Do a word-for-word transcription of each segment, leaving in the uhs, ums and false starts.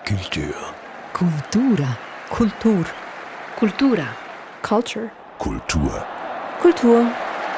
Kultur. Cultura. Kultur. Cultura. Culture. Kultur. Kultur.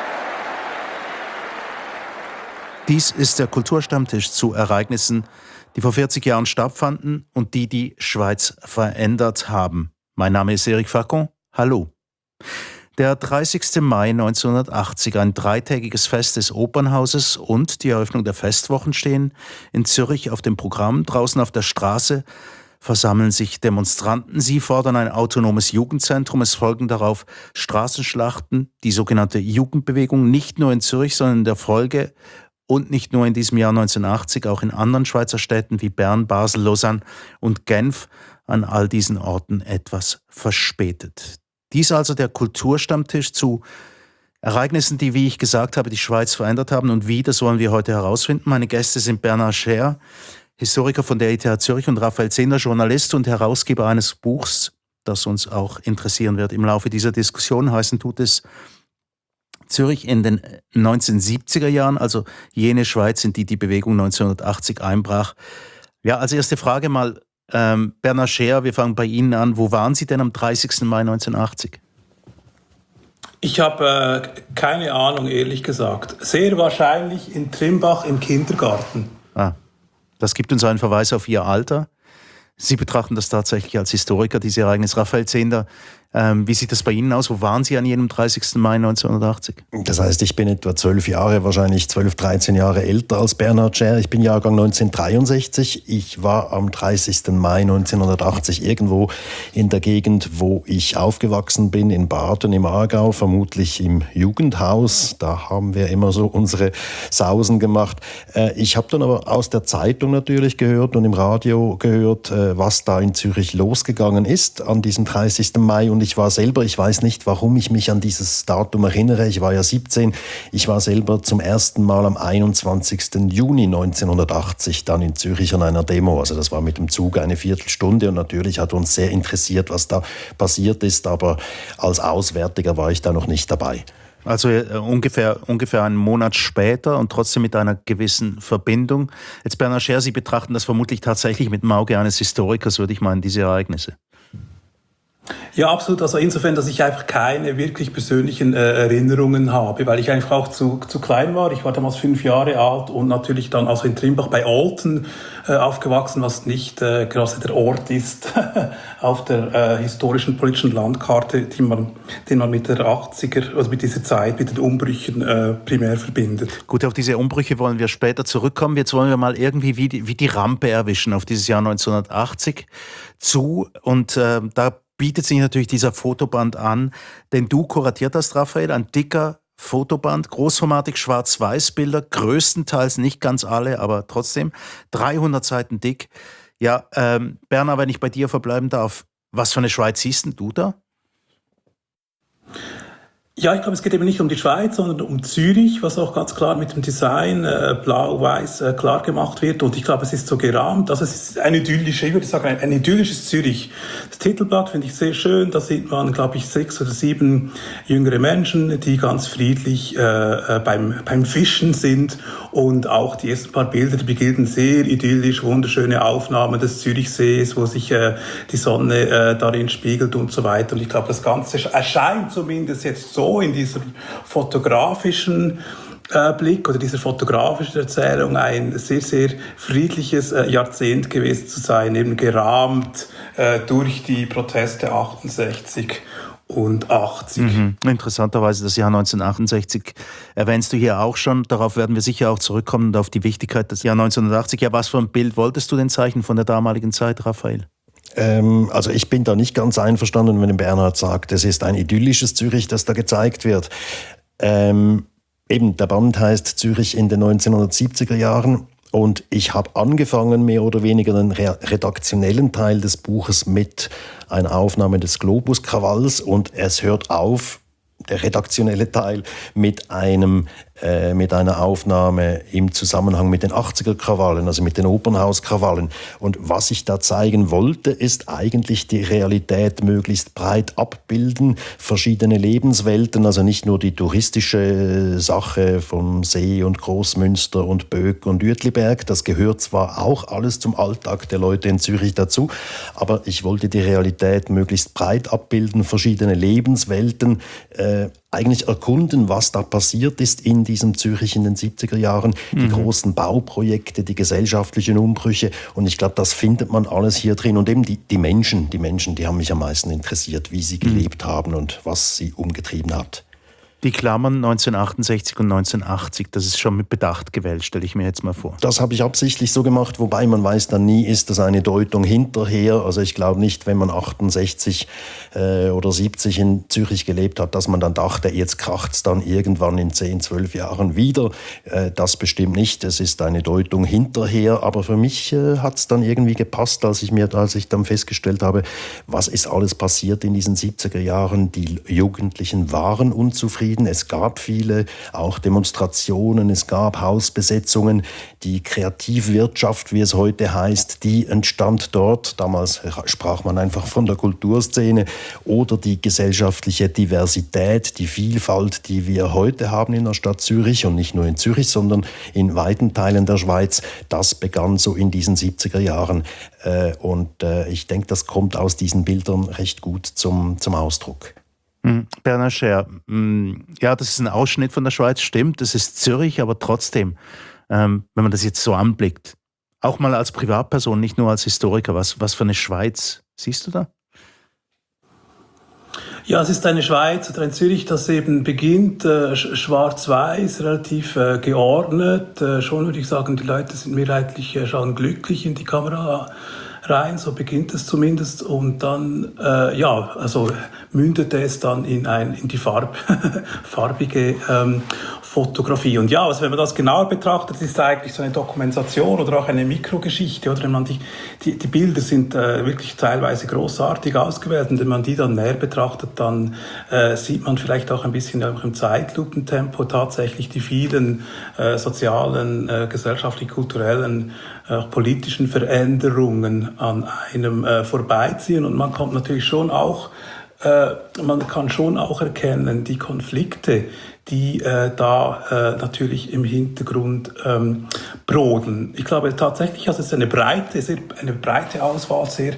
Dies ist der Kulturstammtisch zu Ereignissen, die vor vierzig Jahren stattfanden und die die Schweiz verändert haben. Mein Name ist Eric Facon. Hallo. Der dreißigsten Mai neunzehnhundertachtzig, ein dreitägiges Fest des Opernhauses und die Eröffnung der Festwochen stehen in Zürich auf dem Programm. Draußen auf der Straße versammeln sich Demonstranten. Sie fordern ein autonomes Jugendzentrum. Es folgen darauf Straßenschlachten, die sogenannte Jugendbewegung, nicht nur in Zürich, sondern in der Folge und nicht nur in diesem Jahr neunzehnhundertachtzig, auch in anderen Schweizer Städten wie Bern, Basel, Lausanne und Genf, an all diesen Orten etwas verspätet. Dies also der Kulturstammtisch zu Ereignissen, die, wie ich gesagt habe, die Schweiz verändert haben. Und wie, das wollen wir heute herausfinden. Meine Gäste sind Bernhard Scher, Historiker von der E T H Zürich, und Raphael Zehnder, Journalist und Herausgeber eines Buchs, das uns auch interessieren wird im Laufe dieser Diskussion. Heißen tut es Zürich in den neunzehnhundertsiebziger Jahren, also jene Schweiz, in die die Bewegung neunzehnhundertachtzig einbrach. Ja, als erste Frage mal, Ähm, Bernhard Scher, wir fangen bei Ihnen an. Wo waren Sie denn am dreißigsten Mai neunzehnhundertachtzig? Ich habe äh, keine Ahnung, ehrlich gesagt. Sehr wahrscheinlich in Trimbach im Kindergarten. Ah, das gibt uns einen Verweis auf Ihr Alter. Sie betrachten das tatsächlich als Historiker, diese Ereignis. Raphael Zehnder, ähm, wie sieht das bei Ihnen aus? Wo waren Sie an jenem dreißigsten Mai neunzehnhundertachtzig? Das heißt, ich bin etwa zwölf Jahre, wahrscheinlich zwölf, dreizehn Jahre älter als Bernhard Scher. Ich bin Jahrgang neunzehnhundertdreiundsechzig. Ich war am dreißigsten Mai neunzehnhundertachtzig irgendwo in der Gegend, wo ich aufgewachsen bin, in Baden im Aargau, vermutlich im Jugendhaus. Da haben wir immer so unsere Sausen gemacht. Ich habe dann aber aus der Zeitung natürlich gehört und im Radio gehört, was da in Zürich losgegangen ist an diesem dreißigsten Mai. Und ich war selber, ich weiß nicht, warum ich mich an dieses Datum erinnere, ich war ja siebzehn, ich war selber zum ersten Mal am einundzwanzigsten Juni neunzehnhundertachtzig dann in Zürich an einer Demo. Also das war mit dem Zug eine Viertelstunde und natürlich hat uns sehr interessiert, was da passiert ist, aber als Auswärtiger war ich da noch nicht dabei. Also äh, ungefähr, ungefähr einen Monat später und trotzdem mit einer gewissen Verbindung. Jetzt Bernhard Scher, Sie betrachten das vermutlich tatsächlich mit dem Auge eines Historikers, würde ich meinen, diese Ereignisse. Ja, absolut. Also insofern, dass ich einfach keine wirklich persönlichen äh, Erinnerungen habe, weil ich einfach auch zu, zu klein war. Ich war damals fünf Jahre alt und natürlich dann also in Trimbach bei Olten äh, aufgewachsen, was nicht äh, gerade der Ort ist auf der äh, historischen politischen Landkarte, die man, den man mit der achtziger, also mit dieser Zeit, mit den Umbrüchen äh, primär verbindet. Gut, auf diese Umbrüche wollen wir später zurückkommen. Jetzt wollen wir mal irgendwie wie die, wie die Rampe erwischen auf dieses Jahr neunzehnhundertachtzig zu und äh, da bietet sich natürlich dieser Fotoband an, den du kuratiert hast, Raphael, ein dicker Fotoband, großformatig Schwarz-Weiß-Bilder, größtenteils, nicht ganz alle, aber trotzdem, dreihundert Seiten dick. Ja, ähm, Bernhard, wenn ich bei dir verbleiben darf, was für eine Schweiz siehst denn du da? Ja, ich glaube, es geht eben nicht um die Schweiz, sondern um Zürich, was auch ganz klar mit dem Design äh, blau-weiß äh, klar gemacht wird. Und ich glaube, es ist so gerahmt. Also es ist eine idyllische, ich würde sagen, ein, ein idyllisches Zürich. Das Titelblatt finde ich sehr schön. Da sieht man, glaube ich, sechs oder sieben jüngere Menschen, die ganz friedlich äh, äh, beim, beim Fischen sind. Und auch die ersten paar Bilder, die beginnen sehr idyllisch, wunderschöne Aufnahmen des Zürichsees, wo sich äh, die Sonne äh, darin spiegelt und so weiter. Und ich glaube, das Ganze erscheint zumindest jetzt so in diesem fotografischen äh, Blick oder dieser fotografischen Erzählung ein sehr, sehr friedliches äh, Jahrzehnt gewesen zu sein, eben gerahmt äh, durch die Proteste achtundsechzig und achtzig. Mhm. Interessanterweise das Jahr neunzehnhundertachtundsechzig erwähnst du hier auch schon. Darauf werden wir sicher auch zurückkommen und auf die Wichtigkeit des Jahr neunzehnhundertachtzig. Ja, was für ein Bild wolltest du denn zeichnen von der damaligen Zeit, Raphael? Ähm, also ich bin da nicht ganz einverstanden, wenn Bernhard sagt, es ist ein idyllisches Zürich, das da gezeigt wird. Ähm, eben, der Band heißt Zürich in den neunzehnhundertsiebziger Jahren und ich habe angefangen, mehr oder weniger den redaktionellen Teil des Buches mit einer Aufnahme des Globus-Krawalls und es hört auf, der redaktionelle Teil, mit einem äh, mit einer Aufnahme im Zusammenhang mit den achtziger-Krawallen, also mit den Opernhauskrawallen. Und was ich da zeigen wollte, ist eigentlich die Realität möglichst breit abbilden, verschiedene Lebenswelten, also nicht nur die touristische Sache von See und Großmünster und Böck und Uetliberg, das gehört zwar auch alles zum Alltag der Leute in Zürich dazu, aber ich wollte die Realität möglichst breit abbilden, verschiedene Lebenswelten, äh, eigentlich erkunden, was da passiert ist in diesem Zürich in den siebziger Jahren, die mhm. großen Bauprojekte, die gesellschaftlichen Umbrüche, und ich glaube, das findet man alles hier drin, und eben die, die Menschen, die Menschen, die haben mich am meisten interessiert, wie sie gelebt mhm. haben und was sie umgetrieben hat. Die Klammern neunzehnhundertachtundsechzig und neunzehnhundertachtzig, das ist schon mit Bedacht gewählt, stelle ich mir jetzt mal vor. Das habe ich absichtlich so gemacht, wobei man weiß dann nie, ist das eine Deutung hinterher. Also ich glaube nicht, wenn man achtundsechzig äh, oder siebzig in Zürich gelebt hat, dass man dann dachte, jetzt kracht es dann irgendwann in zehn, zwölf Jahren wieder. Äh, das bestimmt nicht, es ist eine Deutung hinterher. Aber für mich äh, hat es dann irgendwie gepasst, als ich, mir, als ich dann festgestellt habe, was ist alles passiert in diesen siebziger Jahren. Die Jugendlichen waren unzufrieden. Es gab viele, auch Demonstrationen, es gab Hausbesetzungen. Die Kreativwirtschaft, wie es heute heißt, die entstand dort. Damals sprach man einfach von der Kulturszene. Oder die gesellschaftliche Diversität, die Vielfalt, die wir heute haben in der Stadt Zürich, und nicht nur in Zürich, sondern in weiten Teilen der Schweiz. Das begann so in diesen siebziger Jahren. Und ich denke, das kommt aus diesen Bildern recht gut zum, zum Ausdruck. Bernhard Scher, ja, das ist ein Ausschnitt von der Schweiz, stimmt, das ist Zürich, aber trotzdem, ähm, wenn man das jetzt so anblickt, auch mal als Privatperson, nicht nur als Historiker, was, was für eine Schweiz siehst du da? Ja, es ist eine Schweiz oder ein Zürich, das eben beginnt äh, schwarz-weiß, relativ äh, geordnet. Äh, schon würde ich sagen, die Leute sind mehrheitlich äh, schauen glücklich in die Kamera rein, so beginnt es zumindest, und dann äh, ja, also mündete es dann in ein in die Farb, farbige ähm, Fotografie. Und ja, also wenn man das genauer betrachtet, ist es eigentlich so eine Dokumentation oder auch eine Mikrogeschichte, oder wenn man die die, die Bilder sind äh, wirklich teilweise großartig ausgewählt, und wenn man die dann näher betrachtet, dann äh, sieht man vielleicht auch ein bisschen auch im Zeitlupentempo tatsächlich die vielen äh, sozialen, äh, gesellschaftlich kulturellen, äh, politischen Veränderungen an einem äh, vorbeiziehen, und man kommt natürlich schon auch, äh, man kann schon auch erkennen, die Konflikte, die äh, da äh, natürlich im Hintergrund ähm, brodeln. Ich glaube tatsächlich, also es ist eine breite, sehr, eine breite Auswahl, sehr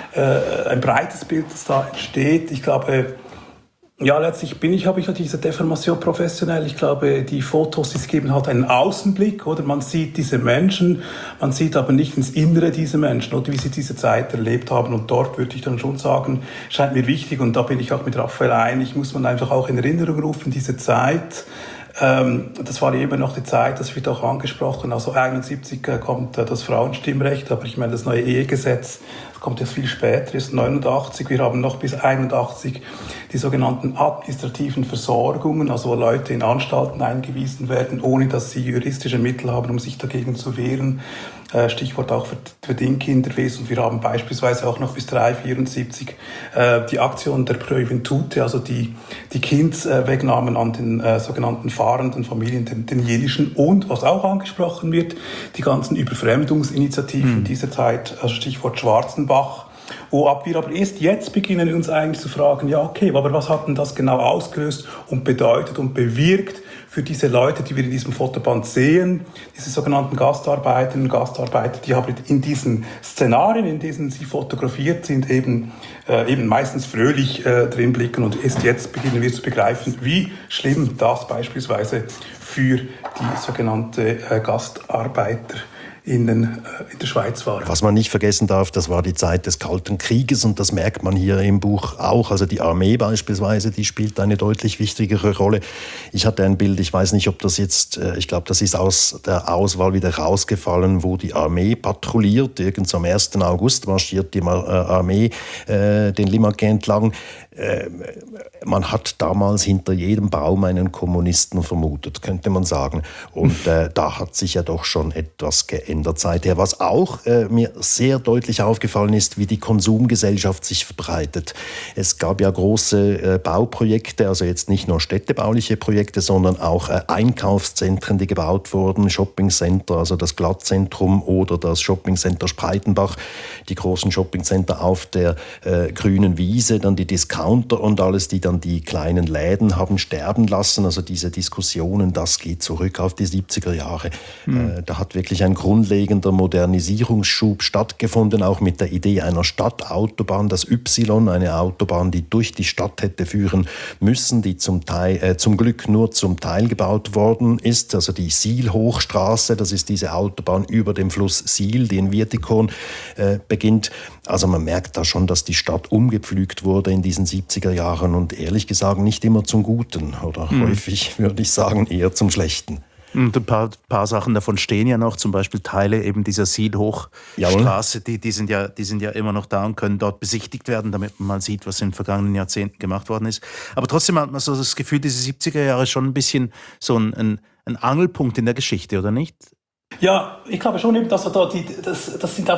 äh, ein breites Bild, das da entsteht. Ich glaube, ja, letztlich bin ich, habe ich ja diese Deformation professionell. Ich glaube, die Fotos, die geben halt einen Außenblick, oder? Man sieht diese Menschen, man sieht aber nicht ins Innere dieser Menschen, oder wie sie diese Zeit erlebt haben. Und dort würde ich dann schon sagen, scheint mir wichtig, und da bin ich auch mit Raphael einig, muss man einfach auch in Erinnerung rufen, diese Zeit. Ähm, das war immer noch die Zeit, das wird auch angesprochen, also einundsiebzig kommt äh, das Frauenstimmrecht, aber ich meine, das neue Ehegesetz kommt jetzt viel später, ist neunundachtzig. Wir haben noch bis einundachtzig die sogenannten administrativen Versorgungen, also wo Leute in Anstalten eingewiesen werden, ohne dass sie juristische Mittel haben, um sich dagegen zu wehren. Stichwort auch für, für Dingkinderwesen. Wir haben beispielsweise auch noch bis drei vierundsiebzig äh, die Aktion der Pröventute, also die, die Kindswegnahmen an den äh, sogenannten fahrenden Familien, den, den jiddischen, und was auch angesprochen wird, die ganzen Überfremdungsinitiativen mhm. dieser Zeit, also Stichwort Schwarzenbach, wo ab wir aber erst jetzt beginnen, uns eigentlich zu fragen, ja okay, aber was hat denn das genau ausgelöst und bedeutet und bewirkt für diese Leute, die wir in diesem Fotoband sehen, diese sogenannten Gastarbeiterinnen und Gastarbeiter, die haben in diesen Szenarien, in denen sie fotografiert sind, eben, äh, eben meistens fröhlich äh, drin blicken, und erst jetzt beginnen wir zu begreifen, wie schlimm das beispielsweise für die sogenannte äh, Gastarbeiter in, den, äh, in der Schweiz war. Was man nicht vergessen darf, das war die Zeit des Kalten Krieges, und das merkt man hier im Buch auch. Also die Armee beispielsweise, die spielt eine deutlich wichtigere Rolle. Ich hatte ein Bild, ich weiß nicht, ob das jetzt, ich glaube, das ist aus der Auswahl wieder rausgefallen, wo die Armee patrouilliert. Irgend am ersten August marschiert die Armee äh, den Limmat entlang. Äh, man hat damals hinter jedem Baum einen Kommunisten vermutet, könnte man sagen. Und äh, da hat sich ja doch schon etwas geändert. verändert seither. Was auch äh, mir sehr deutlich aufgefallen ist, wie die Konsumgesellschaft sich verbreitet. Es gab ja große äh, Bauprojekte, also jetzt nicht nur städtebauliche Projekte, sondern auch äh, Einkaufszentren, die gebaut wurden, Shoppingcenter, also das Glattzentrum oder das Shoppingcenter Spreitenbach, die großen Shoppingcenter auf der äh, grünen Wiese, dann die Discounter und alles, die dann die kleinen Läden haben sterben lassen. Also diese Diskussionen, das geht zurück auf die siebziger Jahre. Mhm. Äh, da hat wirklich ein grundlegender Modernisierungsschub stattgefunden, auch mit der Idee einer Stadtautobahn, das Y, eine Autobahn, die durch die Stadt hätte führen müssen, die zum Teil, äh, zum Glück nur zum Teil gebaut worden ist. Also die Sihl-Hochstraße, das ist diese Autobahn über dem Fluss Sihl, die in Wirtikon äh, beginnt. Also man merkt da schon, dass die Stadt umgepflügt wurde in diesen siebziger Jahren und ehrlich gesagt nicht immer zum Guten oder mhm. häufig, würde ich sagen, eher zum Schlechten. Und ein paar, paar Sachen davon stehen ja noch, zum Beispiel Teile eben dieser Sihl-Hochstraße, die, die, sind ja, die sind ja immer noch da und können dort besichtigt werden, damit man mal sieht, was in den vergangenen Jahrzehnten gemacht worden ist. Aber trotzdem hat man so das Gefühl, diese siebziger Jahre schon ein bisschen so ein, ein, ein Angelpunkt in der Geschichte, oder nicht? Ja, ich glaube schon eben, dass da die, das, das sind auch...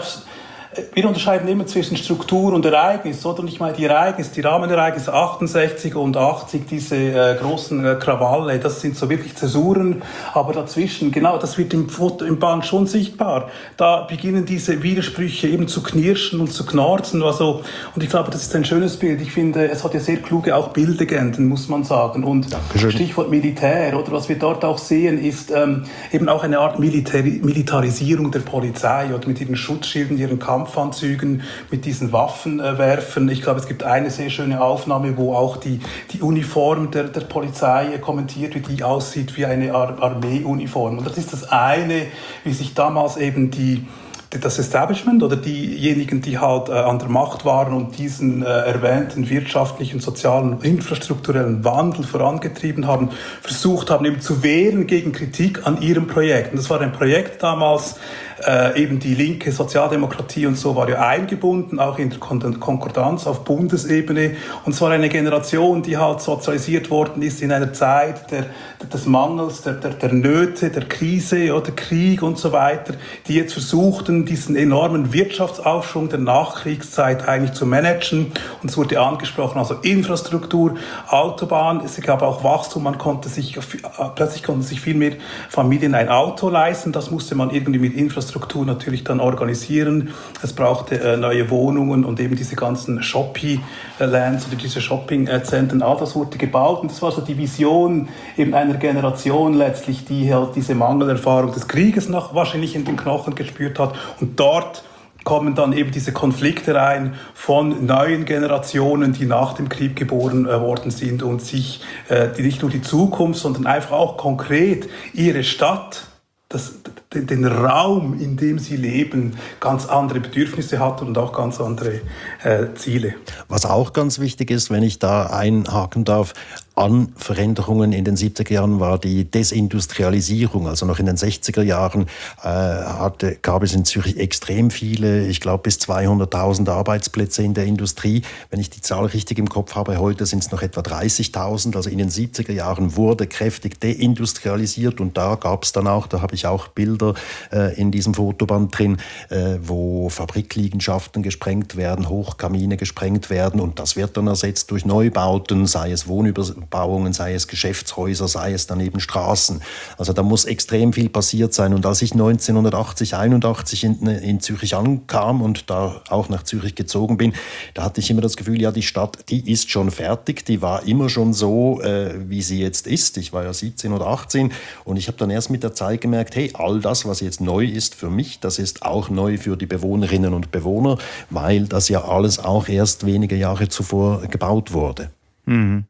Wir unterscheiden immer zwischen Struktur und Ereignis, oder? Und ich meine, die Ereignisse, die Rahmenereignisse achtundsechzig und achtzig, diese äh, großen äh, Krawalle, das sind so wirklich Zäsuren, aber dazwischen, genau, das wird im Foto, im Band schon sichtbar. Da beginnen diese Widersprüche eben zu knirschen und zu knarzen, also, und ich glaube, das ist ein schönes Bild. Ich finde, es hat ja sehr kluge auch Bildlegenden, muss man sagen. Und Dankeschön. Stichwort Militär, oder was wir dort auch sehen, ist ähm, eben auch eine Art Militär- Militarisierung der Polizei, oder mit ihren Schutzschilden, ihren Kampf Kampfanzügen, mit diesen Waffenwerfern. Ich glaube, es gibt eine sehr schöne Aufnahme, wo auch die, die Uniform der, der Polizei kommentiert wird, die aussieht wie eine Ar- Armeeuniform. Und das ist das eine, wie sich damals eben die das Establishment oder diejenigen, die halt äh, an der Macht waren und diesen äh, erwähnten wirtschaftlichen, sozialen, infrastrukturellen Wandel vorangetrieben haben, versucht haben, eben zu wehren gegen Kritik an ihrem Projekt. Und das war ein Projekt damals, äh, eben die linke Sozialdemokratie und so war ja eingebunden, auch in der Kon- Konkordanz auf Bundesebene. Und es war eine Generation, die halt sozialisiert worden ist in einer Zeit der, des Mangels, der, der, der Nöte, der Krise oder Krieg und so weiter, die jetzt versuchten, diesen enormen Wirtschaftsaufschwung der Nachkriegszeit eigentlich zu managen. Und es wurde angesprochen, also Infrastruktur, Autobahn, es gab auch Wachstum, man konnte sich, plötzlich konnten sich viel mehr Familien ein Auto leisten, das musste man irgendwie mit Infrastruktur natürlich dann organisieren. Es brauchte äh, neue Wohnungen und eben diese ganzen Shopping-Lands oder diese Shopping-Zentren, all das wurde gebaut und das war so die Vision eben einer Generation letztlich, die halt diese Mangelerfahrung des Krieges noch wahrscheinlich in den Knochen gespürt hat. Und dort kommen dann eben diese Konflikte rein von neuen Generationen, die nach dem Krieg geboren äh, worden sind und sich äh, die nicht nur die Zukunft, sondern einfach auch konkret ihre Stadt, das, den, den Raum, in dem sie leben, ganz andere Bedürfnisse hat und auch ganz andere äh, Ziele. Was auch ganz wichtig ist, wenn ich da einhaken darf, an Veränderungen in den siebziger Jahren war die Desindustrialisierung. Also noch in den sechziger Jahren äh, hatte, gab es in Zürich extrem viele, ich glaube bis zweihunderttausend Arbeitsplätze in der Industrie. Wenn ich die Zahl richtig im Kopf habe, heute sind es noch etwa dreißigtausend. Also in den siebziger Jahren wurde kräftig deindustrialisiert und da gab es dann auch, da habe ich auch Bilder äh, in diesem Fotoband drin, äh, wo Fabrikliegenschaften gesprengt werden, Hochkamine gesprengt werden und das wird dann ersetzt durch Neubauten, sei es Wohnüberbauungen, sei es Geschäftshäuser, sei es daneben Straßen. Also da muss extrem viel passiert sein. Und als ich neunzehnhundertachtzig, einundachtzig in, in Zürich ankam und da auch nach Zürich gezogen bin, da hatte ich immer das Gefühl, ja, die Stadt, die ist schon fertig, die war immer schon so, äh, wie sie jetzt ist. Ich war ja siebzehn oder achtzehn und ich habe dann erst mit der Zeit gemerkt, hey, all das, was jetzt neu ist für mich, das ist auch neu für die Bewohnerinnen und Bewohner, weil das ja alles auch erst wenige Jahre zuvor gebaut wurde. Mhm.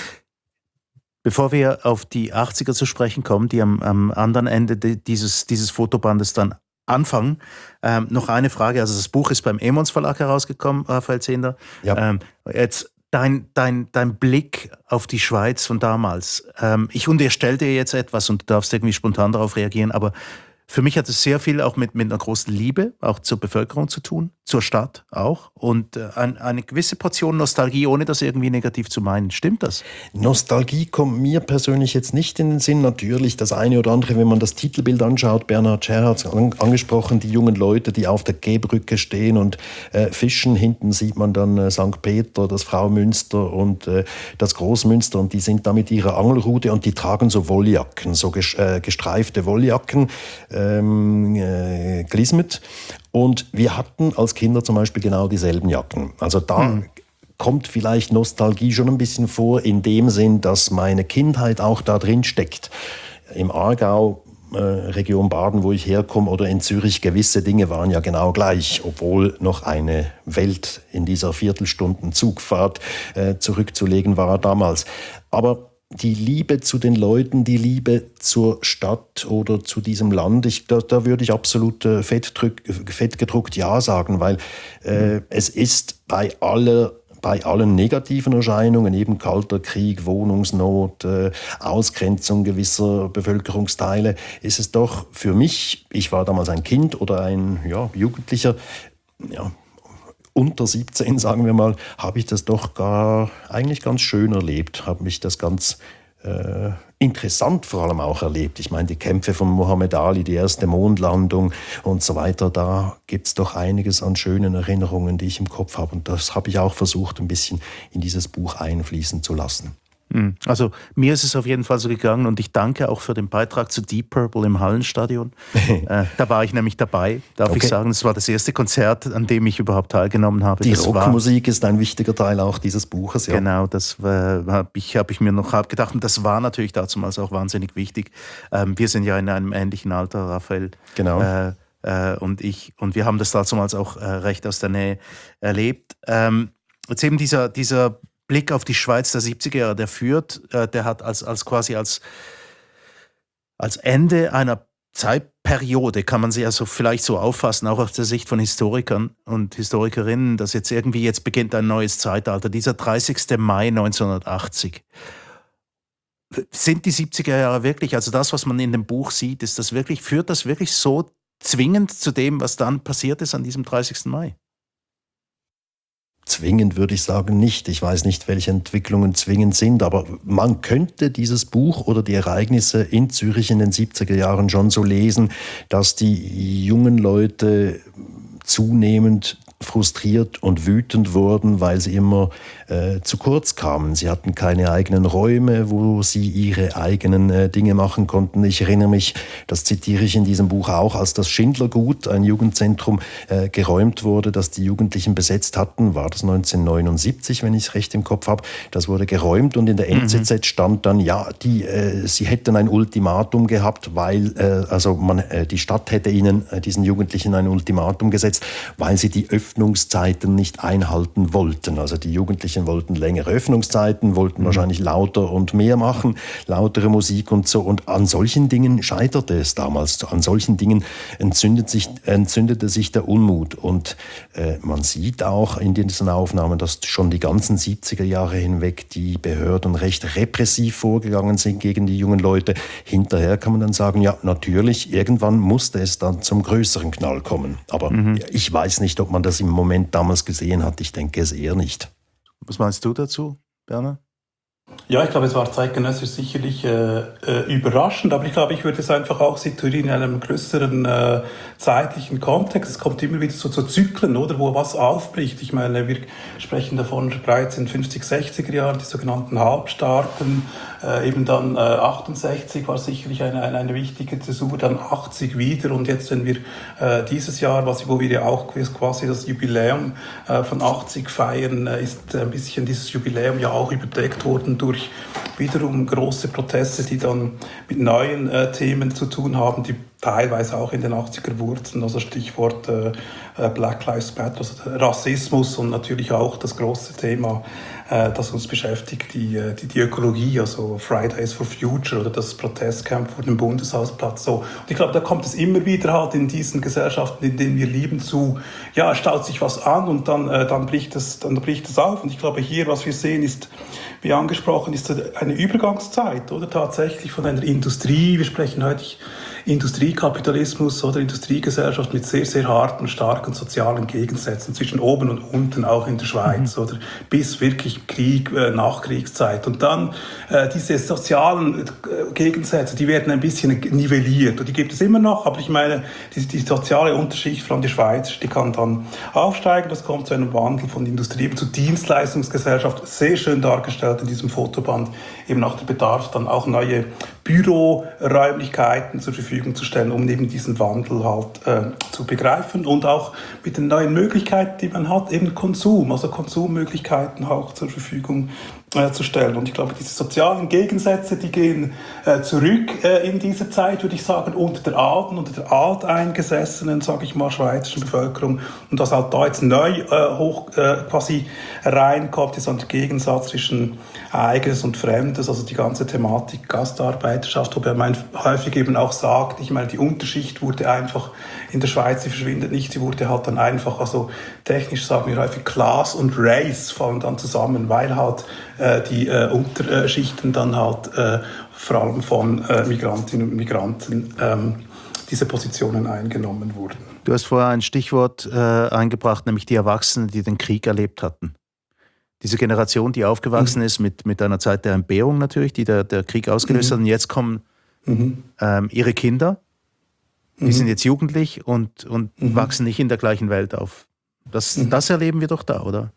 Bevor wir auf die achtziger zu sprechen kommen, die am, am anderen Ende dieses, dieses Fotobandes dann anfangen, ähm, noch eine Frage. Also das Buch ist beim Emons Verlag herausgekommen, Raphael Zehnder. Ja. Ähm, jetzt dein, dein, dein Blick auf die Schweiz von damals. Ähm, ich unterstelle dir jetzt etwas und du darfst irgendwie spontan darauf reagieren, aber für mich hat es sehr viel auch mit, mit einer großen Liebe, auch zur Bevölkerung zu tun, zur Stadt auch und äh, ein, eine gewisse Portion Nostalgie, ohne das irgendwie negativ zu meinen. Stimmt das? Nostalgie kommt mir persönlich jetzt nicht in den Sinn. Natürlich das eine oder andere, wenn man das Titelbild anschaut, Bernhard Scher hat es an, angesprochen, die jungen Leute, die auf der Gehbrücke stehen und äh, fischen. Hinten sieht man dann äh, Sankt Peter, das Fraumünster und äh, das Großmünster und die sind da mit ihrer Angelrute und die tragen so Wolljacken, so ges- äh, gestreifte Wolljacken. Ähm, äh, gelismet. Und wir hatten als Kinder zum Beispiel genau dieselben Jacken. Also da mhm. kommt vielleicht Nostalgie schon ein bisschen vor, in dem Sinn, dass meine Kindheit auch da drin steckt. Im Aargau, äh, Region Baden, wo ich herkomme, oder in Zürich, gewisse Dinge waren ja genau gleich, obwohl noch eine Welt in dieser Viertelstunden Zugfahrt äh, zurückzulegen war damals. Aber die Liebe zu den Leuten, die Liebe zur Stadt oder zu diesem Land, ich, da, da würde ich absolut äh, fettdrück, fettgedruckt Ja sagen, weil äh, es ist bei aller bei allen negativen Erscheinungen, eben Kalter Krieg, Wohnungsnot, äh, Ausgrenzung gewisser Bevölkerungsteile, ist es doch für mich, ich war damals ein Kind oder ein ja, Jugendlicher, ja, unter siebzehn, sagen wir mal, habe ich das doch gar eigentlich ganz schön erlebt, habe mich das ganz äh, interessant vor allem auch erlebt. Ich meine, die Kämpfe von Muhammad Ali, die erste Mondlandung und so weiter, da gibt es doch einiges an schönen Erinnerungen, die ich im Kopf habe. Und das habe ich auch versucht, ein bisschen in dieses Buch einfließen zu lassen. Also mir ist es auf jeden Fall so gegangen und ich danke auch für den Beitrag zu Deep Purple im Hallenstadion. äh, da war ich nämlich dabei, darf okay. ich sagen. Es war das erste Konzert, an dem ich überhaupt teilgenommen habe. Die das Rockmusik war, ist ein wichtiger Teil auch dieses Buches. Ja. Genau, das habe ich, hab ich mir noch gedacht und das war natürlich damals auch wahnsinnig wichtig. Ähm, wir sind ja in einem ähnlichen Alter, Raphael. Genau. Äh, äh, und ich und wir haben das damals auch äh, recht aus der Nähe erlebt. Ähm, jetzt eben dieser, dieser Blick auf die Schweiz der siebziger Jahre, der führt, äh, der hat als, als quasi als, als Ende einer Zeitperiode, kann man sie ja so vielleicht so auffassen, auch aus der Sicht von Historikern und Historikerinnen, dass jetzt irgendwie jetzt beginnt ein neues Zeitalter. Dieser dreißigster Mai neunzehnhundertachtzig. Sind die siebziger Jahre wirklich, also das, was man in dem Buch sieht, ist das wirklich, führt das wirklich so zwingend zu dem, was dann passiert ist an diesem dreißigsten Mai? Zwingend würde ich sagen nicht. Ich weiß nicht, welche Entwicklungen zwingend sind, aber man könnte dieses Buch oder die Ereignisse in Zürich in den siebziger Jahren schon so lesen, dass die jungen Leute zunehmend frustriert und wütend wurden, weil sie immer äh, zu kurz kamen. Sie hatten keine eigenen Räume, wo sie ihre eigenen äh, Dinge machen konnten. Ich erinnere mich, das zitiere ich in diesem Buch auch, als das Schindlergut, ein Jugendzentrum, äh, geräumt wurde, das die Jugendlichen besetzt hatten, war das neunzehnhundertneunundsiebzig, wenn ich es recht im Kopf habe. Das wurde geräumt und in der N Z Z mhm. stand dann, ja, die, äh, sie hätten ein Ultimatum gehabt, weil äh, also man, äh, die Stadt hätte ihnen, äh, diesen Jugendlichen ein Ultimatum gesetzt, weil sie die Öffnungszeiten nicht einhalten wollten. Also die Jugendlichen wollten längere Öffnungszeiten, wollten mhm. wahrscheinlich lauter und mehr machen, lautere Musik und so. Und an solchen Dingen scheiterte es damals. An solchen Dingen entzündet sich, entzündete sich der Unmut. Und äh, man sieht auch in diesen Aufnahmen, dass schon die ganzen siebziger Jahre hinweg die Behörden recht repressiv vorgegangen sind gegen die jungen Leute. Hinterher kann man dann sagen, ja, natürlich, irgendwann musste es dann zum größeren Knall kommen. Aber mhm. ich weiß nicht, ob man das im Moment damals gesehen hat. Ich denke es eher nicht. Was meinst du dazu, Berner? Ja, ich glaube, es war zeitgenössisch sicherlich äh, äh, überraschend, aber ich glaube, ich würde es einfach auch situieren in einem größeren äh, zeitlichen Kontext. Es kommt immer wieder so zu Zyklen, oder, wo was aufbricht. Ich meine, wir sprechen davon bereits in fünfziger, sechziger Jahren, die sogenannten Halbstarken, äh, eben dann äh, achtundsechzig war sicherlich eine, eine, eine wichtige Zäsur, dann achtzig wieder und jetzt, wenn wir äh, dieses Jahr, was, wo wir ja auch quasi das Jubiläum äh, von achtzig feiern, äh, ist ein bisschen dieses Jubiläum ja auch überdeckt worden durch wiederum große Proteste, die dann mit neuen äh, Themen zu tun haben, die teilweise auch in den achtziger Wurzeln, also Stichwort äh, Black Lives Matter, also Rassismus und natürlich auch das große Thema, äh, das uns beschäftigt, die, die, die Ökologie, also Fridays for Future oder das Protestcamp vor dem Bundeshausplatz. So. Und ich glaube, da kommt es immer wieder halt in diesen Gesellschaften, in denen wir leben, zu, ja, es staut sich was an und dann, äh, dann, bricht es, dann bricht es auf. Und ich glaube, hier, was wir sehen, ist, wie angesprochen, ist eine Übergangszeit, oder tatsächlich von einer Industrie. Wir sprechen heute, ich Industriekapitalismus oder Industriegesellschaft mit sehr, sehr harten, starken sozialen Gegensätzen zwischen oben und unten, auch in der Schweiz, mhm. oder bis wirklich Krieg, äh, Nachkriegszeit. Und dann äh, diese sozialen äh, Gegensätze, die werden ein bisschen nivelliert. Und die gibt es immer noch, aber ich meine, die, die soziale Unterschicht, vor allem die Schweiz, die kann dann aufsteigen. Das kommt zu einem Wandel von Industrie zu Dienstleistungsgesellschaft, sehr schön dargestellt in diesem Fotoband, eben nach dem Bedarf dann auch neue Büroräumlichkeiten zur Verfügung zu stellen, um eben diesen Wandel halt äh, zu begreifen und auch mit den neuen Möglichkeiten, die man hat, eben Konsum, also Konsummöglichkeiten auch zur Verfügung äh, zu stellen. Und ich glaube, diese sozialen Gegensätze, die gehen äh, zurück äh, in dieser Zeit, würde ich sagen, unter der alten, unter der alteingesessenen, sage ich mal, schweizerischen Bevölkerung. Und dass halt da jetzt neu äh, hoch äh, quasi reinkommt, ist ein Gegensatz zwischen Eigenes und Fremdes, also die ganze Thematik Gastarbeiterschaft, wobei man häufig eben auch sagt, ich meine, die Unterschicht wurde einfach in der Schweiz, sie verschwindet nicht, sie wurde halt dann einfach, also technisch sagen wir häufig Class und Race fallen dann zusammen, weil halt äh, die äh, Unterschichten dann halt äh, vor allem von äh, Migrantinnen und Migranten ähm, diese Positionen eingenommen wurden. Du hast vorher ein Stichwort äh, eingebracht, nämlich die Erwachsenen, die den Krieg erlebt hatten. Diese Generation, die aufgewachsen mhm. ist mit, mit einer Zeit der Entbehrung natürlich, die der, der Krieg ausgelöst mhm. hat. Und jetzt kommen mhm. ähm, ihre Kinder, die mhm. sind jetzt jugendlich und, und mhm. wachsen nicht in der gleichen Welt auf. Das, mhm. das erleben wir doch da, oder?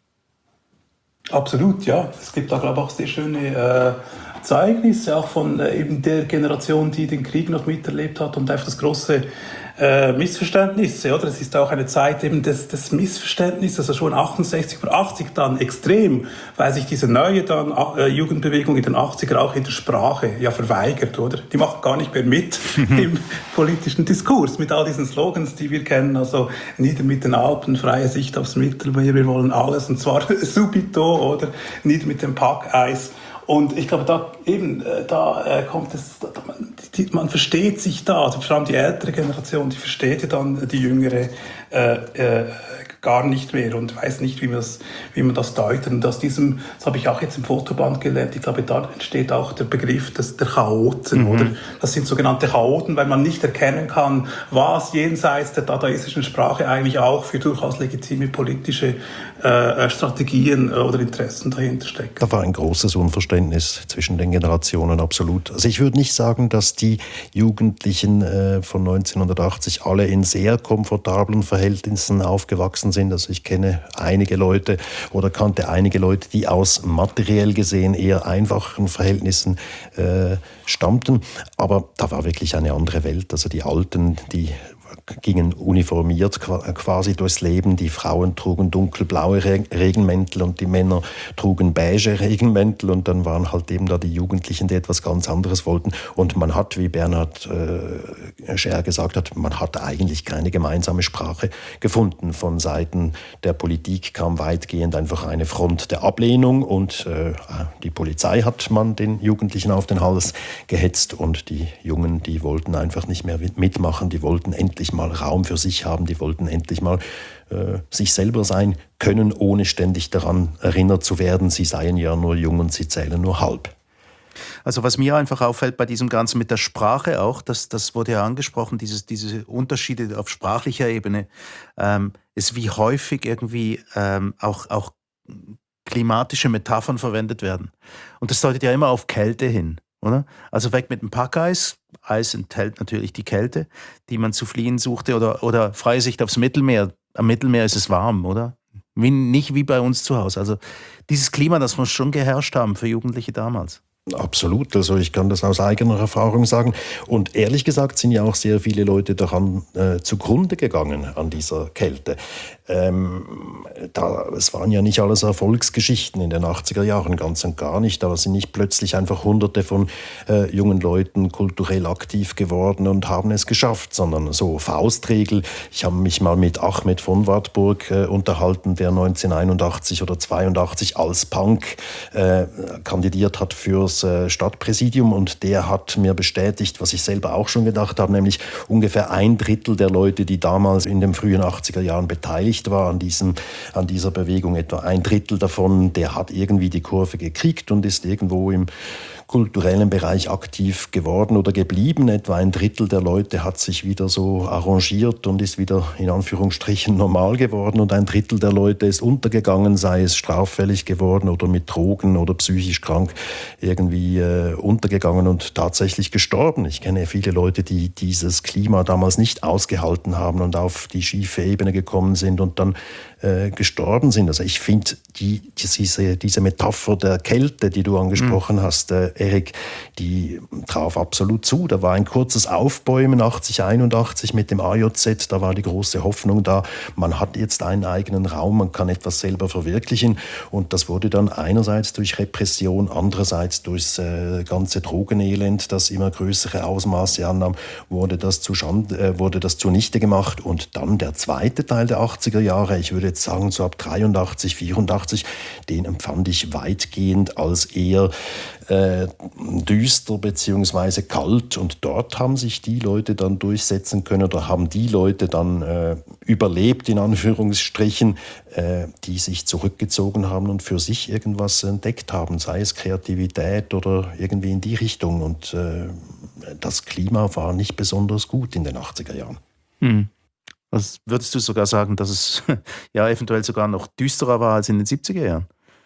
Absolut, ja. Es gibt da, glaube ich, auch sehr schöne äh, Zeugnisse, auch von äh, eben der Generation, die den Krieg noch miterlebt hat und einfach das große äh, Missverständnisse, oder? Es ist auch eine Zeit eben des, des Missverständnisses, also schon achtundsechzig oder achtzig dann extrem, weil sich diese neue dann äh, Jugendbewegung in den achtziger auch in der Sprache ja verweigert, oder? Die macht gar nicht mehr mit im politischen Diskurs, mit all diesen Slogans, die wir kennen, also nieder mit den Alpen, freie Sicht aufs Mittelmeer, wir wollen alles, und zwar subito, oder? Nieder mit dem Packeis. Und ich glaube, da eben, da äh, kommt es, da, die, man versteht sich da, also vor allem die ältere Generation, die versteht ja dann die jüngere äh, äh, gar nicht mehr und weiß nicht, wie man das, wie man das deutet. Und aus diesem, das habe ich auch jetzt im Fotoband gelernt, ich glaube, da entsteht auch der Begriff des, der Chaoten, mhm. oder? Das sind sogenannte Chaoten, weil man nicht erkennen kann, was jenseits der dadaistischen Sprache eigentlich auch für durchaus legitime politische äh, Strategien oder Interessen dahinter stecken. Da war ein großes Unverständnis zwischen den Generationen, absolut. Also ich würde nicht sagen, dass die Jugendlichen äh, von neunzehnhundertachtzig alle in sehr komfortablen Verhältnissen aufgewachsen sind. Also ich kenne einige Leute oder kannte einige Leute, die aus materiell gesehen eher einfachen Verhältnissen äh, stammten. Aber da war wirklich eine andere Welt. Also die Alten, die gingen uniformiert quasi durchs Leben. Die Frauen trugen dunkelblaue Regenmäntel und die Männer trugen beige Regenmäntel. Und dann waren halt eben da die Jugendlichen, die etwas ganz anderes wollten. Und man hat, wie Bernhard äh, Scher gesagt hat, man hat eigentlich keine gemeinsame Sprache gefunden. Von Seiten der Politik kam weitgehend einfach eine Front der Ablehnung und äh, die Polizei hat man den Jugendlichen auf den Hals gehetzt und die Jungen, die wollten einfach nicht mehr mitmachen, die wollten endlich mal Raum für sich haben, die wollten endlich mal äh, sich selber sein können, ohne ständig daran erinnert zu werden, sie seien ja nur jung und sie zählen nur halb. Also was mir einfach auffällt bei diesem Ganzen mit der Sprache auch, das, das wurde ja angesprochen, dieses, diese Unterschiede auf sprachlicher Ebene, ähm, ist wie häufig irgendwie ähm, auch, auch klimatische Metaphern verwendet werden. Und das deutet ja immer auf Kälte hin. Oder? Also weg mit dem Packeis. Eis enthält natürlich die Kälte, die man zu fliehen suchte. Oder, oder freie Sicht aufs Mittelmeer. Am Mittelmeer ist es warm, oder? Wie, nicht wie bei uns zu Hause. Also dieses Klima, das muss schon geherrscht haben für Jugendliche damals. Absolut, also ich kann das aus eigener Erfahrung sagen. Und ehrlich gesagt sind ja auch sehr viele Leute daran äh, zugrunde gegangen an dieser Kälte. Ähm, da, es waren ja nicht alles Erfolgsgeschichten in den achtziger Jahren, ganz und gar nicht. Da sind nicht plötzlich einfach Hunderte von äh, jungen Leuten kulturell aktiv geworden und haben es geschafft, sondern so Faustregel. Ich habe mich mal mit Ahmed von Wartburg äh, unterhalten, der neunzehnhunderteinundachtzig oder zweiundachtzig als Punk äh, kandidiert hat fürs das äh, Stadtpräsidium und der hat mir bestätigt, was ich selber auch schon gedacht habe, nämlich ungefähr ein Drittel der Leute, die damals in den frühen achtziger Jahren beteiligt waren an, diesem, an dieser Bewegung, etwa ein Drittel davon, der hat irgendwie die Kurve gekriegt und ist irgendwo im kulturellen Bereich aktiv geworden oder geblieben. Etwa ein Drittel der Leute hat sich wieder so arrangiert und ist wieder in Anführungsstrichen normal geworden und ein Drittel der Leute ist untergegangen, sei es straffällig geworden oder mit Drogen oder psychisch krank irgendwie äh, untergegangen und tatsächlich gestorben. Ich kenne viele Leute, die dieses Klima damals nicht ausgehalten haben und auf die schiefe Ebene gekommen sind und dann äh, gestorben sind. Also ich finde die, diese, diese Metapher der Kälte, die du angesprochen mhm. hast, äh, Erik, die traf absolut zu. Da war ein kurzes Aufbäumen achtzig, einundachtzig mit dem A J Z, da war die große Hoffnung da, man hat jetzt einen eigenen Raum, man kann etwas selber verwirklichen und das wurde dann einerseits durch Repression, andererseits durchs äh, ganze Drogenelend, das immer größere Ausmaße annahm, wurde das, zu Schand, äh, wurde das zunichte gemacht und dann der zweite Teil der achtziger Jahre, ich würde jetzt sagen so ab dreiundachtzig, vierundachtzig, den empfand ich weitgehend als eher Äh, düster bzw. kalt und dort haben sich die Leute dann durchsetzen können oder haben die Leute dann äh, überlebt, in Anführungsstrichen, äh, die sich zurückgezogen haben und für sich irgendwas entdeckt haben, sei es Kreativität oder irgendwie in die Richtung und äh, das Klima war nicht besonders gut in den achtziger Jahren. Hm. Also würdest du sogar sagen, dass es ja eventuell sogar noch düsterer war als in den siebziger Jahren?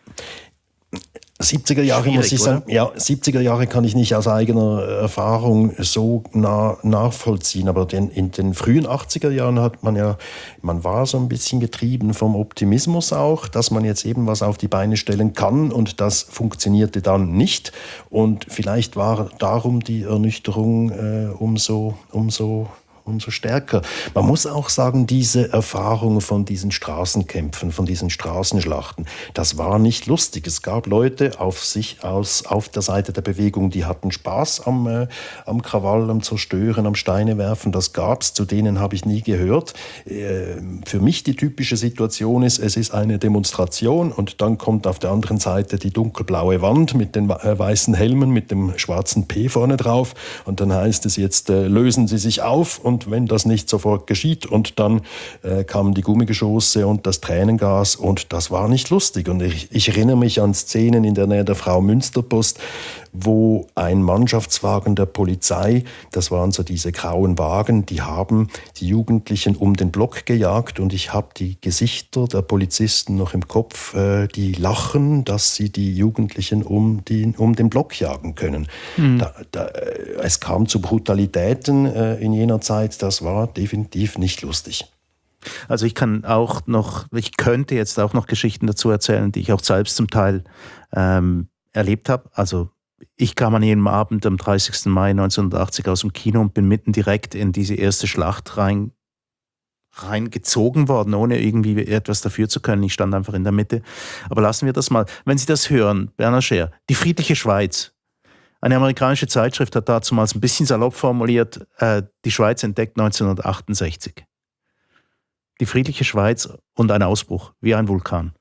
siebziger Jahre muss ich sagen, ja, siebziger Jahre kann ich nicht aus eigener Erfahrung so nah nachvollziehen, aber den, in den frühen achtziger Jahren hat man ja, man war so ein bisschen getrieben vom Optimismus auch, dass man jetzt eben was auf die Beine stellen kann und das funktionierte dann nicht und vielleicht war darum die Ernüchterung äh, umso, umso umso stärker. Man muss auch sagen, diese Erfahrung von diesen Straßenkämpfen, von diesen Straßenschlachten, das war nicht lustig. Es gab Leute auf sich aus, auf der Seite der Bewegung, die hatten Spaß am, äh, am Krawall, am Zerstören, am Steinewerfen. Das gab's, zu denen habe ich nie gehört. Äh, für mich die typische Situation ist, es ist eine Demonstration und dann kommt auf der anderen Seite die dunkelblaue Wand mit den äh, weißen Helmen, mit dem schwarzen P vorne drauf und dann heißt es jetzt, äh, lösen Sie sich auf und Und wenn das nicht sofort geschieht und dann äh, kamen die Gummigeschosse und das Tränengas und das war nicht lustig. Und ich, ich erinnere mich an Szenen in der Nähe der Frau-Münster-Post, wo ein Mannschaftswagen der Polizei, das waren so diese grauen Wagen, die haben die Jugendlichen um den Block gejagt und ich habe die Gesichter der Polizisten noch im Kopf, äh, die lachen, dass sie die Jugendlichen um, die, um den Block jagen können. Mhm. Da, da, es kam zu Brutalitäten äh, in jener Zeit, das war definitiv nicht lustig. Also ich kann auch noch, ich könnte jetzt auch noch Geschichten dazu erzählen, die ich auch selbst zum Teil ähm, erlebt habe. Also ich kam an jedem Abend am dreißigsten Mai neunzehnhundertachtzig aus dem Kino und bin mitten direkt in diese erste Schlacht rein, reingezogen worden, ohne irgendwie etwas dafür zu können. Ich stand einfach in der Mitte. Aber lassen wir das mal. Wenn Sie das hören, Bernhard Scher, die friedliche Schweiz. Eine amerikanische Zeitschrift hat dazu mal ein bisschen salopp formuliert, äh, die Schweiz entdeckt neunzehnhundertachtundsechzig. Die friedliche Schweiz und ein Ausbruch, wie ein Vulkan.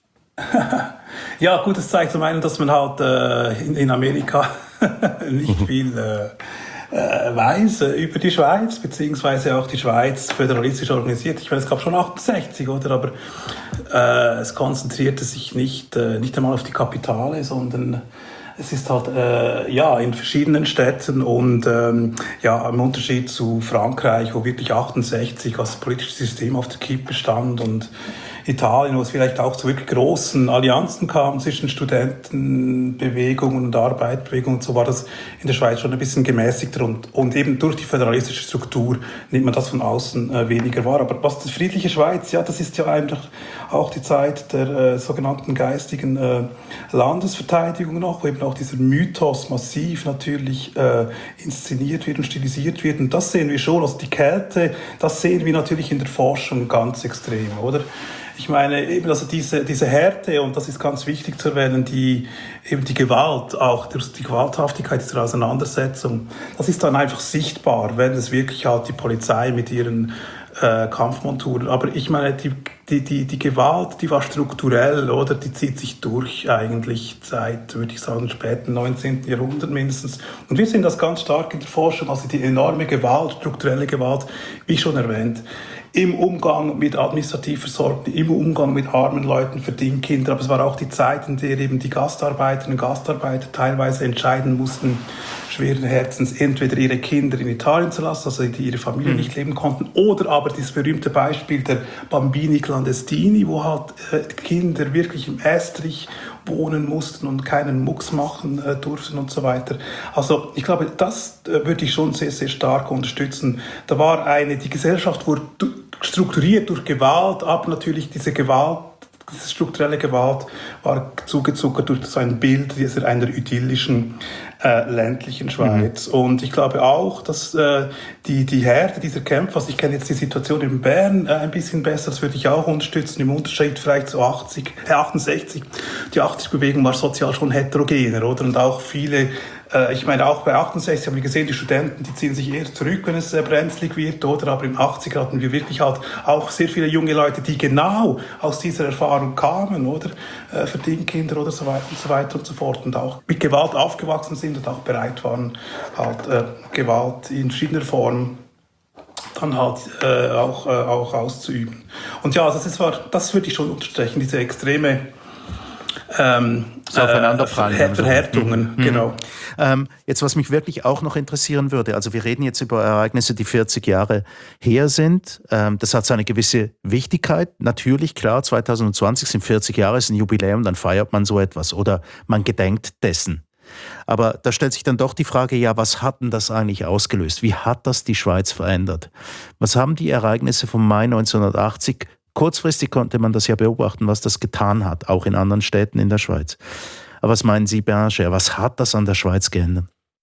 Ja, gut, das zeigt zum einen, dass man halt äh, in, in Amerika nicht viel äh, äh, weiß äh, über die Schweiz, beziehungsweise auch die Schweiz föderalistisch organisiert. Ich meine, es gab schon achtundsechzig, oder? Aber äh, es konzentrierte sich nicht, äh, nicht einmal auf die Kapitale, sondern es ist halt äh, ja in verschiedenen Städten und ähm, ja im Unterschied zu Frankreich, wo wirklich achtundsechzig als politisches System auf der Kippe stand und Italien, wo es vielleicht auch zu wirklich großen Allianzen kam zwischen Studentenbewegungen und Arbeiterbewegungen, so war das in der Schweiz schon ein bisschen gemäßigter und, und eben durch die föderalistische Struktur nimmt man das von außen äh, weniger wahr. Aber was die friedliche Schweiz, ja, das ist ja einfach auch die Zeit der äh, sogenannten geistigen äh, Landesverteidigung noch, wo eben auch dieser Mythos massiv natürlich äh, inszeniert wird und stilisiert wird. Und das sehen wir schon, also die Kälte, das sehen wir natürlich in der Forschung ganz extrem, oder? Ich meine, eben also diese, diese Härte, und das ist ganz wichtig zu erwähnen, die, eben die Gewalt, auch die Gewalthaftigkeit dieser Auseinandersetzung, das ist dann einfach sichtbar, wenn es wirklich halt die Polizei mit ihren äh, Kampfmonturen, aber ich meine, die, die, die, die Gewalt, die war strukturell, oder? Die zieht sich durch eigentlich seit, würde ich sagen, späten neunzehnten Jahrhundert mindestens. Und wir sehen das ganz stark in der Forschung, also die enorme Gewalt, strukturelle Gewalt, wie schon erwähnt, im Umgang mit administrativ Versorgten, im Umgang mit armen Leuten, Verdienkindern. Aber es war auch die Zeit, in der eben die Gastarbeiterinnen und Gastarbeiter teilweise entscheiden mussten, schweren Herzens, entweder ihre Kinder in Italien zu lassen, also die ihre Familie nicht leben konnten, oder aber dieses berühmte Beispiel der Bambini Clandestini, wo halt äh, Kinder wirklich im Estrich wohnen mussten und keinen Mucks machen äh, durften und so weiter. Also ich glaube, das äh, würde ich schon sehr, sehr stark unterstützen. Da war eine, die Gesellschaft wurde strukturiert durch Gewalt, aber natürlich diese Gewalt, diese strukturelle Gewalt war zugezuckert durch so ein Bild dieser einer idyllischen äh, ländlichen Schweiz. Mhm. Und ich glaube auch, dass äh, die, die Härte dieser Kämpfe, also ich kenne jetzt die Situation in Bern äh, ein bisschen besser, das würde ich auch unterstützen, im Unterschied vielleicht zu achtzig, äh, achtundsechzig. Die achtzig-Bewegung war sozial schon heterogener, oder? Und auch viele, äh, ich meine, auch bei achtundsechzig haben wir gesehen, die Studenten, die ziehen sich eher zurück, wenn es äh, brenzlig wird, oder? Aber im achtziger hatten wir wirklich halt auch sehr viele junge Leute, die genau aus dieser Erfahrung kamen, oder? Äh, Verdienkkinder oder so weiter und so weiter und so fort. Und auch mit Gewalt aufgewachsen sind und auch bereit waren, halt äh, Gewalt in verschiedener Form dann halt äh, auch, äh, auch auszuüben. Und ja, also das, war, das würde ich schon unterstreichen, diese extreme ähm, so aufeinanderfallen. Äh, Verhärtungen, mhm. genau. Ähm, jetzt, was mich wirklich auch noch interessieren würde, also wir reden jetzt über Ereignisse, die vierzig Jahre her sind. Ähm, das hat seine gewisse Wichtigkeit. Natürlich, klar, zwanzig zwanzig sind vierzig Jahre, ist ein Jubiläum, dann feiert man so etwas oder man gedenkt dessen. Aber da stellt sich dann doch die Frage, ja, was hat denn das eigentlich ausgelöst? Wie hat das die Schweiz verändert? Was haben die Ereignisse vom Mai neunzehnhundertachtzig, kurzfristig konnte man das ja beobachten, was das getan hat, auch in anderen Städten in der Schweiz. Aber was meinen Sie, Bernhard Scher, was hat das an der Schweiz geändert?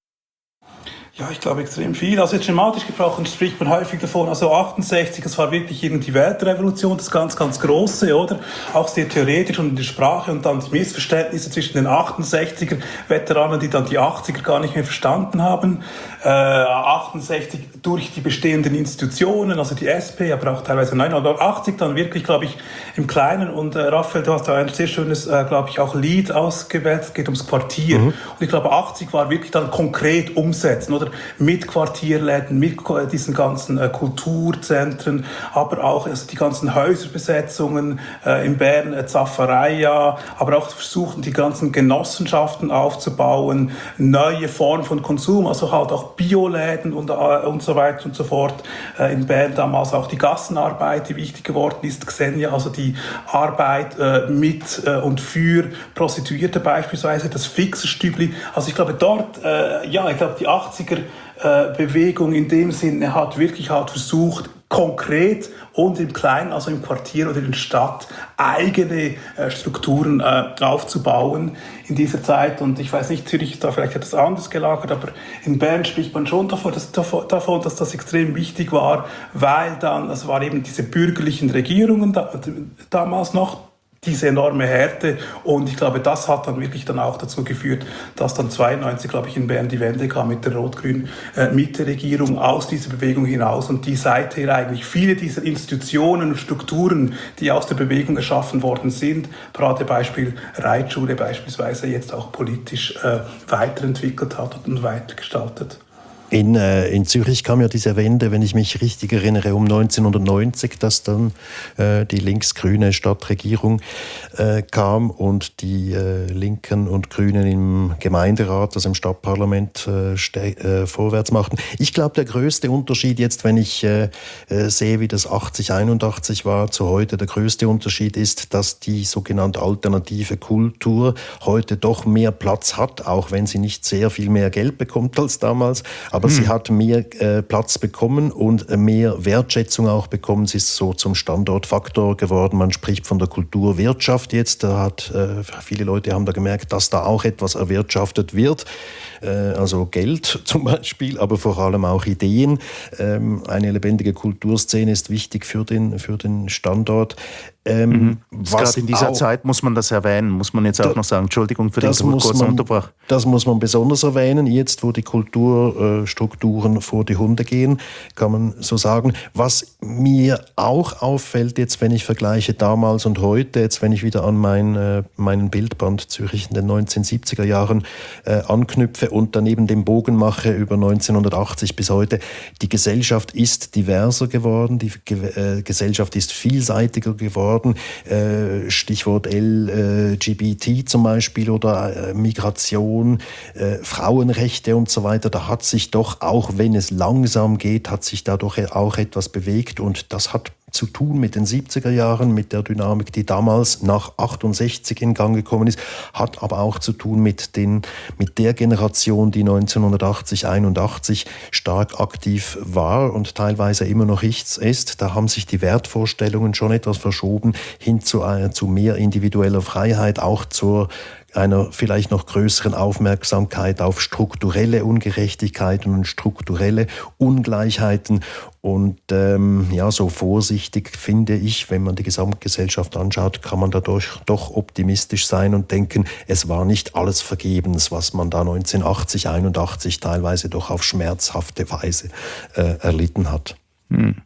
Ja, ich glaube extrem viel. Also jetzt schematisch gesprochen spricht man häufig davon, also achtundsechzig, das war wirklich die Weltrevolution, das ganz, ganz Große, oder? Auch sehr theoretisch und in der Sprache und dann die Missverständnisse zwischen den achtundsechziger-Veteranen, die dann die achtziger gar nicht mehr verstanden haben. Äh, achtundsechzig durch die bestehenden Institutionen, also die S P, aber auch teilweise neunundachtzig dann wirklich, glaube ich, im Kleinen. Und äh, Raphael, du hast da ein sehr schönes, äh, glaube ich, auch Lied ausgewählt, es geht ums Quartier. Mhm. Und ich glaube, achtzig war wirklich dann konkret umsetzen, oder? Mit Quartierläden, mit diesen ganzen äh, Kulturzentren, aber auch also die ganzen Häuserbesetzungen äh, in Bern, äh, Zaffareia, aber auch versuchen, die ganzen Genossenschaften aufzubauen, neue Formen von Konsum, also halt auch Bioläden und, äh, und so weiter und so fort. Äh, in Bern damals auch die Gassenarbeit, die wichtig geworden ist, Xenia, also die Arbeit äh, mit äh, und für Prostituierte beispielsweise, das Fixerstübli. Also ich glaube dort, äh, ja, ich glaube die achtziger Bewegung in dem Sinne hat wirklich halt versucht, konkret und im Kleinen, also im Quartier oder in der Stadt, eigene äh, Strukturen äh, aufzubauen in dieser Zeit. Und ich weiß nicht, Zürich ist da vielleicht etwas anders gelagert, aber in Bern spricht man schon davon, dass, davon, dass das extrem wichtig war, weil dann, es waren eben diese bürgerlichen Regierungen da, damals noch, diese enorme Härte, und ich glaube, das hat dann wirklich dann auch dazu geführt, dass dann zweiundneunzig, glaube ich, in Bern die Wende kam mit der Rot-Grün-Mitte-Regierung aus dieser Bewegung hinaus und die seither eigentlich viele dieser Institutionen und Strukturen, die aus der Bewegung erschaffen worden sind, Paradebeispiel Reitschule beispielsweise, jetzt auch politisch äh, weiterentwickelt hat und weitergestaltet. In, äh, in Zürich kam ja diese Wende, wenn ich mich richtig erinnere, um neunzehnhundertneunzig, dass dann äh, die links-grüne Stadtregierung äh, kam und die äh, Linken und Grünen im Gemeinderat, also im Stadtparlament, äh, ste- äh, vorwärts machten. Ich glaube, der größte Unterschied jetzt, wenn ich äh, äh, sehe, wie das achtzig, einundachtzig war zu heute, der größte Unterschied ist, dass die sogenannte alternative Kultur heute doch mehr Platz hat, auch wenn sie nicht sehr viel mehr Geld bekommt als damals. Aber hm. sie hat mehr äh, Platz bekommen und äh, mehr Wertschätzung auch bekommen. Sie ist so zum Standortfaktor geworden. Man spricht von der Kulturwirtschaft jetzt. Da hat, äh, viele Leute haben da gemerkt, dass da auch etwas erwirtschaftet wird. Äh, also Geld zum Beispiel, aber vor allem auch Ideen. Ähm, eine lebendige Kulturszene ist wichtig für den, für den Standort. Ähm, mhm. was Gerade in dieser auch, Zeit muss man das erwähnen, muss man jetzt auch da, noch sagen. Entschuldigung für den kurzen Unterbrach. Das muss man besonders erwähnen. Jetzt, wo die Kulturstrukturen vor die Hunde gehen, kann man so sagen. Was mir auch auffällt, jetzt wenn ich vergleiche damals und heute, jetzt wenn ich wieder an mein, äh, meinen Bildband Zürich in den neunzehnhundertsiebziger Jahren äh, anknüpfe und daneben den Bogen mache über neunzehnhundertachtzig bis heute, die Gesellschaft ist diverser geworden, die Ge- äh, Gesellschaft ist vielseitiger geworden. Stichwort L G B T zum Beispiel oder Migration, Frauenrechte und so weiter. Da hat sich doch, auch wenn es langsam geht, hat sich da doch auch etwas bewegt und das hat zu tun mit den siebziger Jahren, mit der Dynamik, die damals nach achtundsechzig in Gang gekommen ist, hat aber auch zu tun mit, den, mit der Generation, die neunzehnhundertachtzig, einundachtzig stark aktiv war und teilweise immer noch ist. Da haben sich die Wertvorstellungen schon etwas verschoben hin zu, äh, zu mehr individueller Freiheit, auch zur einer vielleicht noch größeren Aufmerksamkeit auf strukturelle Ungerechtigkeiten und strukturelle Ungleichheiten. Und ähm, ja, so vorsichtig finde ich, wenn man die Gesamtgesellschaft anschaut, kann man dadurch doch optimistisch sein und denken, es war nicht alles vergebens, was man da neunzehnhundertachtzig, einundachtzig teilweise doch auf schmerzhafte Weise äh, erlitten hat. Hm.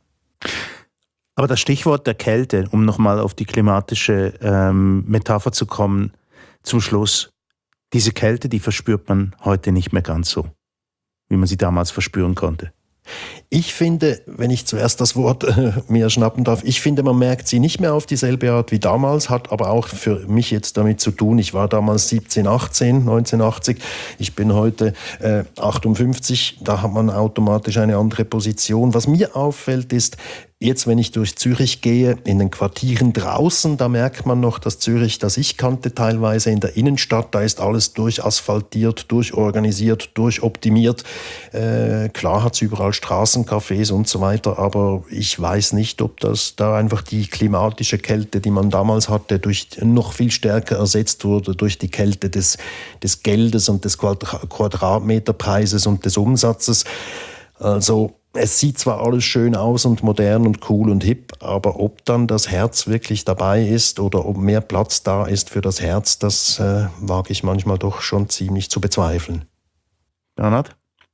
Aber das Stichwort der Kälte, um nochmal auf die klimatische ähm, Metapher zu kommen, zum Schluss, diese Kälte, die verspürt man heute nicht mehr ganz so, wie man sie damals verspüren konnte. Ich finde, wenn ich zuerst das Wort äh, mir schnappen darf, ich finde, man merkt sie nicht mehr auf dieselbe Art wie damals, hat aber auch für mich jetzt damit zu tun, ich war damals siebzehn, achtzehn, neunzehnhundertachtzig, ich bin heute äh, achtundfünfzig, da hat man automatisch eine andere Position. Was mir auffällt ist, jetzt, wenn ich durch Zürich gehe, in den Quartieren draußen, da merkt man noch, dass Zürich, das ich kannte, teilweise in der Innenstadt, da ist alles durchasphaltiert, durchorganisiert, durchoptimiert. Äh, klar hat es überall Straßencafés und so weiter, aber ich weiß nicht, ob das da einfach die klimatische Kälte, die man damals hatte, durch noch viel stärker ersetzt wurde durch die Kälte des, des Geldes und des Quadratmeterpreises und des Umsatzes. Also es sieht zwar alles schön aus und modern und cool und hip, aber ob dann das Herz wirklich dabei ist oder ob mehr Platz da ist für das Herz, das äh, wage ich manchmal doch schon ziemlich zu bezweifeln. Bernhard?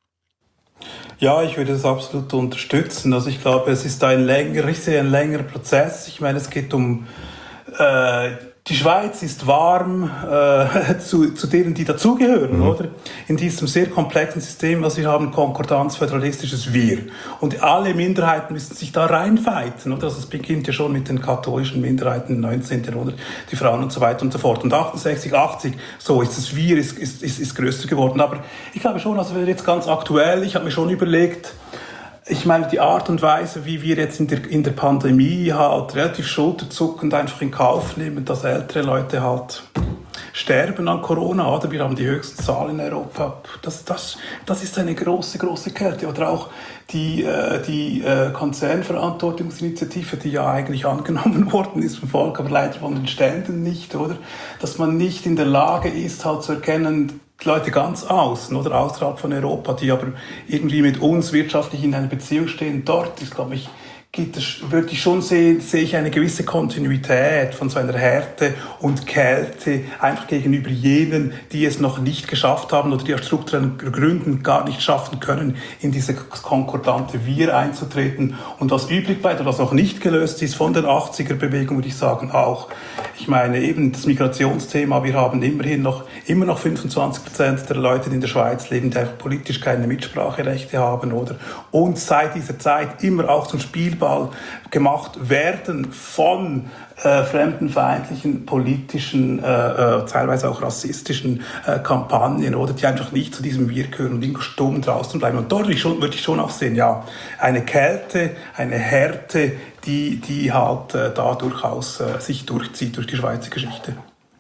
Ja, ich würde das absolut unterstützen. Also ich glaube, es ist ein länger, ich sehe ein längerer Prozess. Ich meine, es geht um äh, die Schweiz ist warm äh, zu, zu denen, die dazugehören, mhm. oder? In diesem sehr komplexen System, was wir haben, Konkordanz, föderalistisches Wir. Und alle Minderheiten müssen sich da reinfighten, oder? Also es beginnt ja schon mit den katholischen Minderheiten im neunzehnten Jahrhundert, die Frauen und so weiter und so fort. Und achtundsechzig, achtzig, so ist das Wir ist, ist, ist, ist größer geworden. Aber ich glaube schon, also jetzt ganz aktuell, ich habe mir schon überlegt, ich meine, die Art und Weise, wie wir jetzt in der, in der Pandemie halt relativ schulterzuckend einfach in Kauf nehmen, dass ältere Leute halt sterben an Corona, oder? Wir haben die höchsten Zahlen in Europa. Das, das, das ist eine große, große Kälte. Oder auch die, äh, die äh, Konzernverantwortungsinitiative, die ja eigentlich angenommen worden ist vom Volk, aber leider von den Ständen nicht, oder? Dass man nicht in der Lage ist, halt zu erkennen, die Leute ganz außen oder außerhalb von Europa, die aber irgendwie mit uns wirtschaftlich in einer Beziehung stehen, dort ist, glaube ich, gibt es, würde ich schon sehen, sehe ich eine gewisse Kontinuität von so einer Härte und Kälte einfach gegenüber jenen, die es noch nicht geschafft haben oder die aus strukturellen Gründen gar nicht schaffen können, in diese konkordante Wir einzutreten. Und was übrig bleibt oder was noch nicht gelöst ist von der achtziger-Bewegung, würde ich sagen, auch, ich meine eben das Migrationsthema, wir haben immerhin noch, immer noch fünfundzwanzig Prozent der Leute, die in der Schweiz leben, die einfach politisch keine Mitspracherechte haben, oder? Und seit dieser Zeit immer auch zum Spielball gemacht werden von äh, fremdenfeindlichen, politischen, äh, äh, teilweise auch rassistischen äh, Kampagnen, oder die einfach nicht zu diesem Wir gehören und irgendwo stumm draußen bleiben. Und dort würde ich schon, würde ich schon auch sehen, ja, eine Kälte, eine Härte, die, die halt äh, da durchaus äh, sich durchzieht durch die Schweizer Geschichte.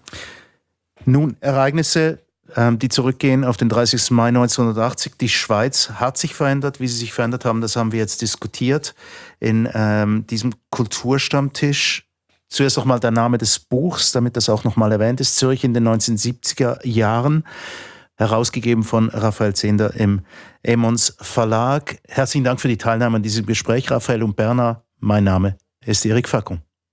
Nun, Ereignisse, die zurückgehen auf den dreißigsten Mai neunzehnhundertachtzig. Die Schweiz hat sich verändert. Wie sie sich verändert haben, das haben wir jetzt diskutiert in ähm, diesem Kulturstammtisch. Zuerst noch mal der Name des Buchs, damit das auch noch mal erwähnt ist. Zürich in den neunzehnhundertsiebziger Jahren, herausgegeben von Raphael Zehnder im Emons Verlag. Herzlichen Dank für die Teilnahme an diesem Gespräch, Raphael und Berner. Mein Name ist Eric Facon.